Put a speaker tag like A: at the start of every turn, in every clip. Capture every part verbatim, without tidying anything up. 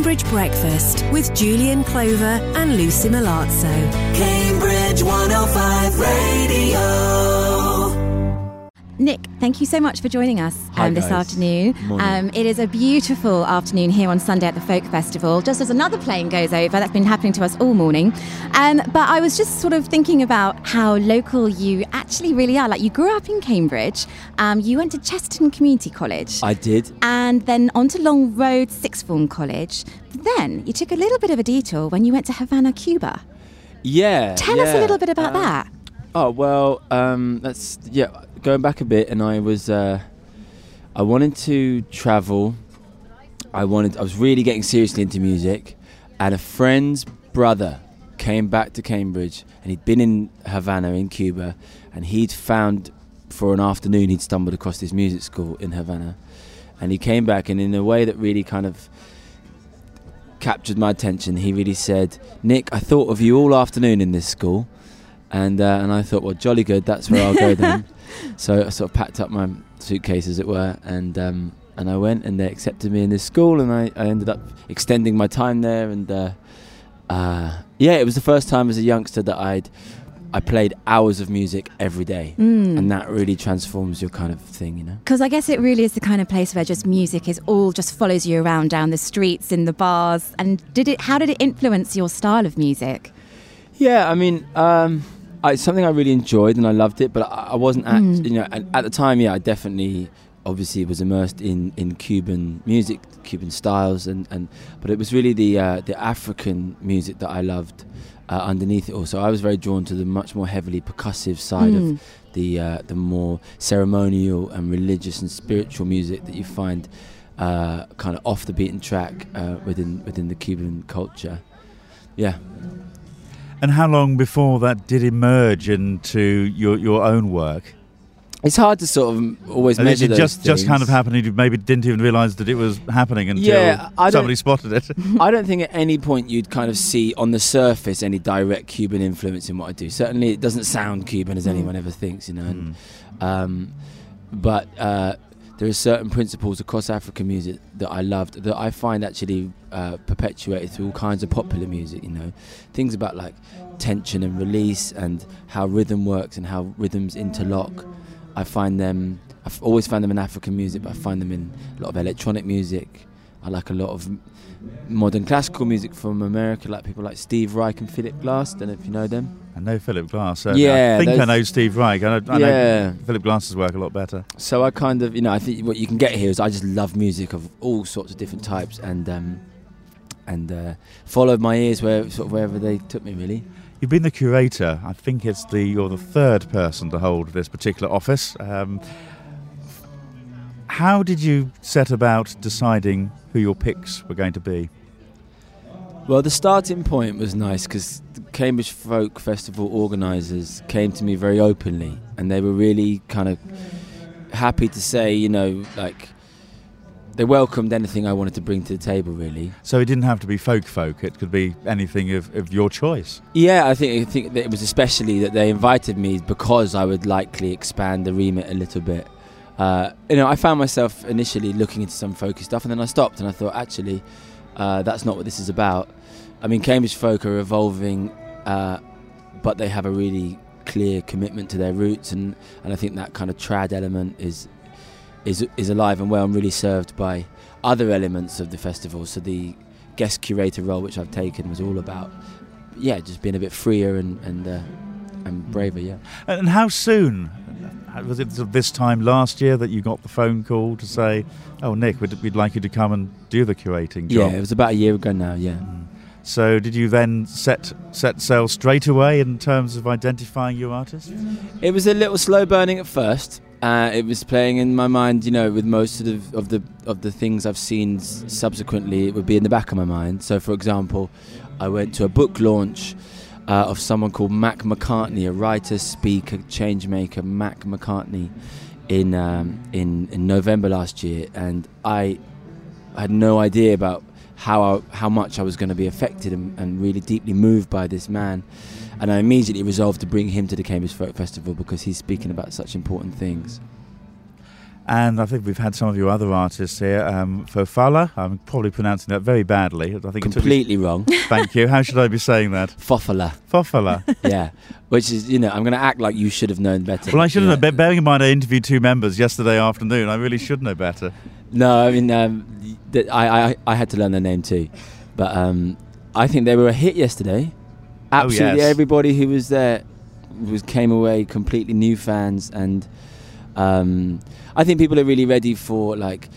A: Cambridge Breakfast with Julian Clover and Lucy Milazzo. Cambridge one oh five Radio.
B: Nick, thank you so much for joining us
C: Hi
B: um, this
C: guys.
B: afternoon. Um, it is a beautiful afternoon here on Sunday at the Folk Festival, just as another plane goes over. That's been happening to us all morning. Um, but I was just sort of thinking about how local you actually really are. Like, you grew up in Cambridge, um, you went to Chesterton Community College.
C: I did.
B: And then on to Long Road Sixth Form College. Then you took a little bit of a detour when you went to Havana, Cuba.
C: Yeah.
B: Tell
C: yeah.
B: us a little bit about
C: uh,
B: that.
C: Oh, well, um, that's, yeah, going back a bit, and I was, uh, I wanted to travel. I wanted, I was really getting seriously into music, and a friend's brother came back to Cambridge, and he'd been in Havana in Cuba, and he'd found, for an afternoon, he'd stumbled across this music school in Havana, and he came back, and in a way that really kind of captured my attention, he really said, "Nick, I thought of you all afternoon in this school." And uh, and I thought, well, jolly good, that's where I'll go then. So I sort of packed up my suitcase, as it were, and um, and I went, and they accepted me in this school, and I, I ended up extending my time there. And uh, uh, yeah, it was the first time as a youngster that I'd I played hours of music every day,
B: Mm.
C: and that really transforms your kind of thing, you know.
B: Because I guess it really is the kind of place where just music is all just follows you around down the streets, in the bars. And did it? How did it influence your style of music?
C: Yeah, I mean, um, I, it's something I really enjoyed and I loved it, but I, I wasn't at,
B: Mm.
C: you know, at, at the time, yeah, I definitely, obviously was immersed in, in Cuban music, Cuban styles, and, and but it was really the uh, the African music that I loved uh, underneath it all. So I was very drawn to the much more heavily percussive side
B: Mm.
C: of the uh, the more ceremonial and religious and spiritual music that you find uh, kind of off the beaten track uh, within within the Cuban culture. Yeah.
D: And how long before that did emerge into your, your own work?
C: It's hard to sort of always
D: And
C: measure
D: it
C: those
D: just just kind of
C: things.
D: happened, and you maybe didn't even realise that it was happening until
C: Yeah, I don't-
D: somebody spotted it.
C: I don't think at any point you'd kind of see on the surface any direct Cuban influence in what I do. Certainly it doesn't sound Cuban as anyone ever thinks, you know. And, um, but uh, there are certain principles across African music that I loved that I find actually uh, perpetuated through all kinds of popular music, you know. Things about like tension and release and how rhythm works and how rhythms interlock. I find them, I've always found them in African music, but I find them in a lot of electronic music. I like a lot of m- modern classical music from America, like people like Steve Reich and Philip Glass. Don't know if you know them.
D: I know Philip Glass. So
C: Yeah,
D: I think I
C: those-
D: know Steve Reich. I, know, I
C: Yeah.
D: know Philip Glass's work a lot better.
C: So I kind of, you know, I think what you can get here is I just love music of all sorts of different types, and um, and uh, followed my ears where sort of wherever they took me, really.
D: You've been the curator. I think it's the you're the third person to hold this particular office. Um, how did you set about deciding who your picks were going to be?
C: Well, the starting point was nice because the Cambridge Folk Festival organisers came to me very openly, and they were really kind of happy to say, you know, like they welcomed anything I wanted to bring to the table, really.
D: So it didn't have to be folk folk. It could be anything of, of your choice.
C: Yeah, I think I think that it was especially that they invited me because I would likely expand the remit a little bit. Uh, you know, I found myself initially looking into some folky stuff, and then I stopped and I thought, actually, uh, that's not what this is about. I mean, Cambridge folk are evolving, uh, but they have a really clear commitment to their roots, and, and I think that kind of trad element is is is alive and well and really served by other elements of the festival. So the guest curator role, which I've taken, was all about, yeah, just being a bit freer and and, uh, and braver, yeah.
D: And how soon? Was it this time last year that you got the phone call to say, oh, Nick, we'd, we'd like you to come and do the curating job?
C: Yeah, it was about a year ago now, yeah.
D: Mm. So did you then set set sail straight away in terms of identifying your artist?
C: It was a little slow burning at first. Uh, it was playing in my mind, you know, with most of the, of the of the things I've seen s- subsequently, it would be in the back of my mind. So, for example, I went to a book launch uh, of someone called Mac McCartney, a writer, speaker, change maker, Mac McCartney, in um, in in November last year, and I had no idea about how I, how much I was going to be affected and, and really deeply moved by this man. And I immediately resolved to bring him to the Cambridge Folk Festival because he's speaking about such important things.
D: And I think we've had some of your other artists here. Um, Fofala, I'm probably pronouncing that very badly. I think
C: completely
D: it
C: wrong.
D: Thank you. How should I be saying that?
C: Fofala.
D: Fofala.
C: Yeah. Which is, you know, I'm going to act like you should have known better.
D: Well, I should have
C: yeah.
D: known. Bearing in mind I interviewed two members yesterday afternoon, I really should know better.
C: No, I mean, um, th- I, I I had to learn their name too. But um, I think they were a hit yesterday. Absolutely,
D: oh, yes.
C: Everybody who was there was came away completely new fans, and um, I think people are really ready for like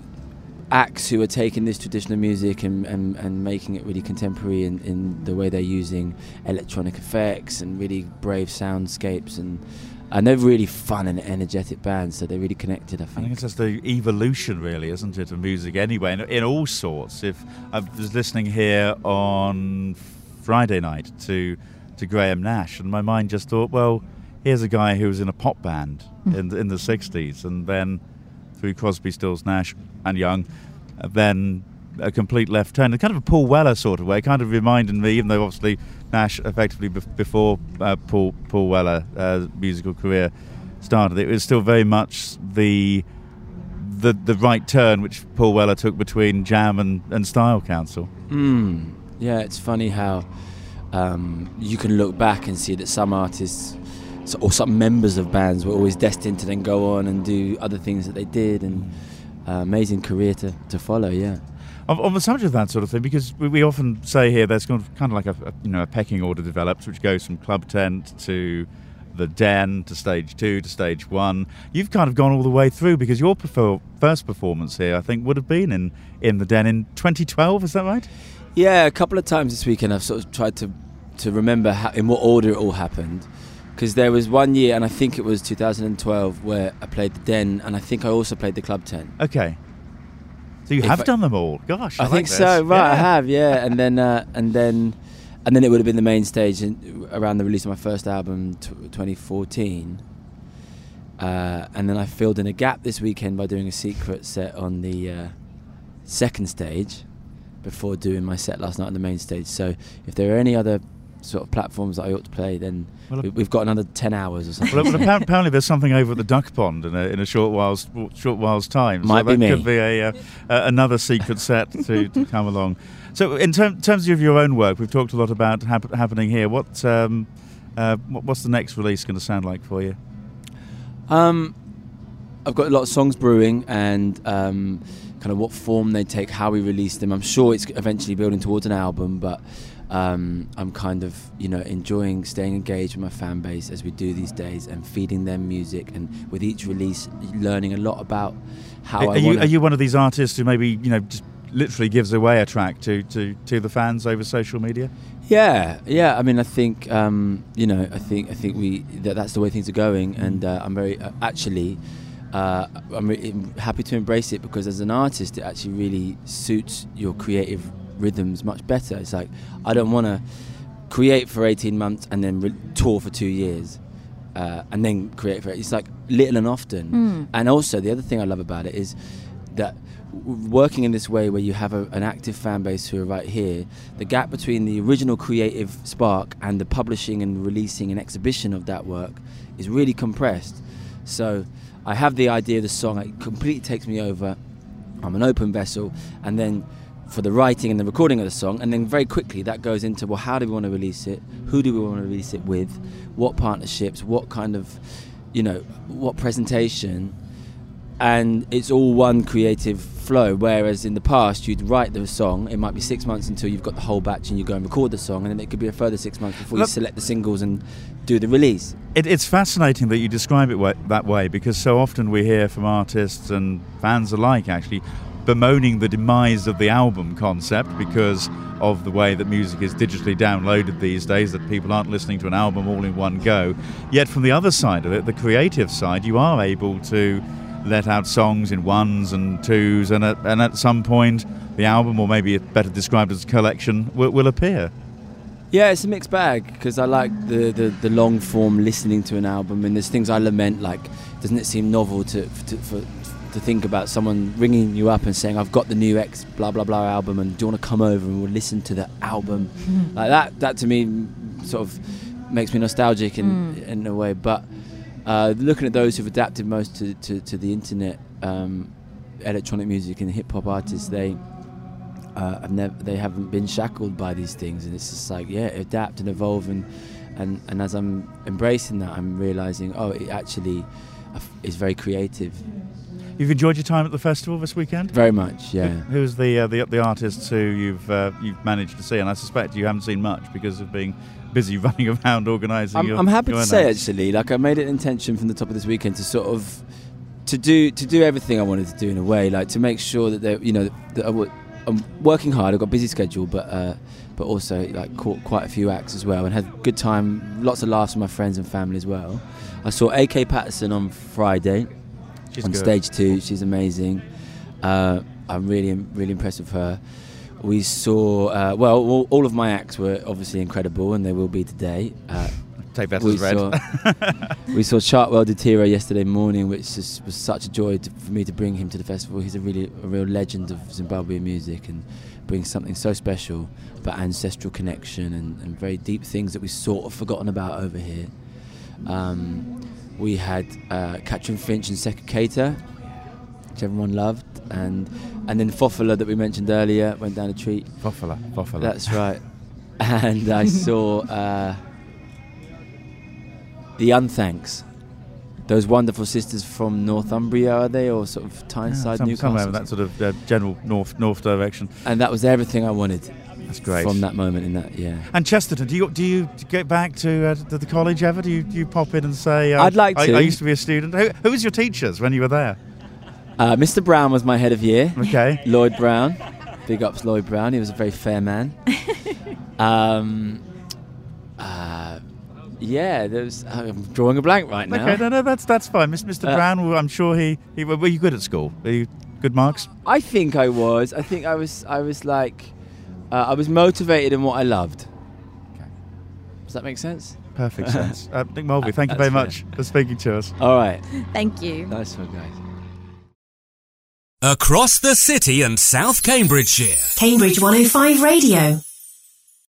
C: acts who are taking this traditional music and, and, and making it really contemporary in, in the way they're using electronic effects and really brave soundscapes, and and they're really fun and energetic bands, so they're really connected, I think.
D: I think it's just the evolution, really, isn't it, of music anyway, in, in all sorts. If I was listening here on Friday night to to Graham Nash, and my mind just thought, well, here's a guy who was in a pop band in the, in the sixties, and then through Crosby, Stills, Nash and Young, uh, then a complete left turn, kind of a Paul Weller sort of way. It kind of reminded me, even though obviously Nash effectively bef- before uh, Paul Paul Weller uh, musical career started, it was still very much the the the right turn which Paul Weller took between Jam and, and Style Council.
C: Mm. Yeah, it's funny how um, you can look back and see that some artists or some members of bands were always destined to then go on and do other things that they did, and uh, amazing career to, to follow. Yeah.
D: On the subject of that sort of thing, because we, we often say here there's kind of, kind of like a, a you know a pecking order develops, which goes from Club Tent to the Den to Stage Two to Stage One. You've kind of gone all the way through, because your prefer- first performance here, I think, would have been in, in the Den in twenty twelve. Is that right?
C: Yeah, a couple of times this weekend I've sort of tried to to remember how, in what order it all happened. Because there was one year, and I think it was two thousand twelve, where I played the Den, and I think I also played the Club Tent.
D: Okay. So you
C: If
D: have
C: I,
D: done them all. Gosh, I,
C: I
D: like
C: think
D: this.
C: so. Right,
D: yeah.
C: I have. Yeah, and then uh, and then and then it would have been the main stage in, around the release of my first album, t- twenty fourteen. Uh, and then I filled in a gap this weekend by doing a secret set on the uh, second stage before doing my set last night on the main stage. So if there are any other sort of platforms that I ought to play, then
D: well,
C: we, we've got another ten hours or something.
D: Well, well, apparently there's something over at the Duck Pond in a, in a short while's short while's time.
C: Might
D: so
C: be
D: that
C: me.
D: could be a uh, uh, another secret set to, to come along. So in ter- terms of your own work, we've talked a lot about hap- happening here. What, um, uh, what what's the next release going to sound like for you?
C: Um, I've got a lot of songs brewing, and um, kind of what form they take, how we release them. I'm sure it's eventually building towards an album, but um, I'm kind of, you know, enjoying staying engaged with my fan base as we do these days, and feeding them music, and with each release learning a lot about how
D: Are,
C: I
D: are you
C: wanna...
D: are you one of these artists who maybe, you know, just literally gives away a track to, to, to the fans over social media?
C: Yeah, yeah. I mean, I think um, you know, I think I think we that that's the way things are going, and uh, I'm very uh, actually. Uh, I'm re- happy to embrace it, because as an artist it actually really suits your creative rhythms much better. It's like, I don't want to create for eighteen months and then re- tour for two years uh, and then create for it. It's like little and often.
B: Mm.
C: And also the other thing I love about it is that w- working in this way, where you have a, an active fan base who are right here, the gap between the original creative spark and the publishing and releasing and exhibition of that work is really compressed. So I have the idea of the song, it completely takes me over, I'm an open vessel, and then for the writing and the recording of the song, and then very quickly that goes into, well, how do we want to release it, who do we want to release it with, what partnerships, what kind of, you know, what presentation, and it's all one creative flow. Whereas in the past you'd write the song, it might be six months until you've got the whole batch and you go and record the song, and then it could be a further six months before
D: Look,
C: you select the singles and do the release.
D: It, it's fascinating that you describe it wa- that way, because so often we hear from artists and fans alike actually bemoaning the demise of the album concept because of the way that music is digitally downloaded these days, that people aren't listening to an album all in one go. Yet from the other side of it, the creative side, you are able to let out songs in ones and twos, and at, and at some point the album, or maybe it's better described as a collection, will, will appear.
C: Yeah, it's a mixed bag, because I like the, the, the long form listening to an album, and there's things I lament, like, doesn't it seem novel to to, for, to think about someone ringing you up and saying, I've got the new X blah blah blah album, and do you want to come over and we'll listen to the album? Mm. Like that, that to me sort of makes me nostalgic in, mm. in a way. But uh, looking at those who've adapted most to, to, to the internet, um, electronic music and hip hop artists, they uh, have never, they haven't been shackled by these things, and it's just like, yeah, adapt and evolve, and and, and as I'm embracing that, I'm realizing, oh, it actually is very creative.
D: You've enjoyed your time at the festival this weekend?
C: Very much, yeah.
D: Who, who's the, uh, the the artists who you've uh, you've managed to see? And I suspect you haven't seen much because of being busy running around organising.
C: I'm,
D: your,
C: I'm happy
D: your
C: to say,
D: nights.
C: actually, like I made an intention from the top of this weekend to sort of to do to do everything I wanted to do in a way, like to make sure that there, you know, that I w- I'm working hard. I've got a busy schedule, but uh, but also like caught quite a few acts as well, and had a good time, lots of laughs with my friends and family as well. I saw A K Patterson on Friday.
D: She's
C: on
D: good.
C: stage two. She's amazing. Uh, I'm really, really impressed with her. We saw, uh, well, all, all of my acts were obviously incredible, and they will be today. Uh,
D: Take that
C: we
D: as read.
C: Saw, we saw Chartwell Detira yesterday morning, which just was such a joy to, for me to bring him to the festival. He's a really, a real legend of Zimbabwean music, and brings something so special about ancestral connection and, and very deep things that we've sort of forgotten about over here. Um, We had uh, Katrin Finch and Seka Keita, which everyone loved, and and then Fofala that we mentioned earlier went down a treat.
D: Fofala, Fofala.
C: That's right. And I saw uh, the Unthanks, those wonderful sisters from Northumbria, are they, or sort of Tyneside,
D: yeah, some,
C: Newcastle?
D: somewhere in that sort of uh, general north north direction.
C: And that was everything I wanted.
D: That's great.
C: From that moment in that, yeah.
D: And Chesterton, do you do you get back to, uh, to the college ever? Do you do you pop in and say? Uh,
C: I'd like
D: I,
C: to.
D: I used to be a student. Who, who was your teachers when you were there?
C: Uh, Mister Brown was my head of year.
D: Okay.
C: Lloyd Brown, big ups Lloyd Brown. He was a very fair man. um, uh, yeah, there was, I'm drawing a blank right now.
D: Okay, no, no, that's that's fine. Mister
C: Uh,
D: Brown, well, I'm sure he, he. Were you good at school? Were you good marks?
C: I think I was. I think I was. I was like, uh, I was motivated in what I loved.
D: Okay.
C: Does that make sense?
D: Perfect sense. Uh, Nick Mulvey, thank you
C: That's
D: very
C: fair.
D: much for speaking to us.
C: All right.
B: Thank you.
C: Nice one, guys.
A: Across the city and South Cambridgeshire.
E: Cambridge one oh five Radio.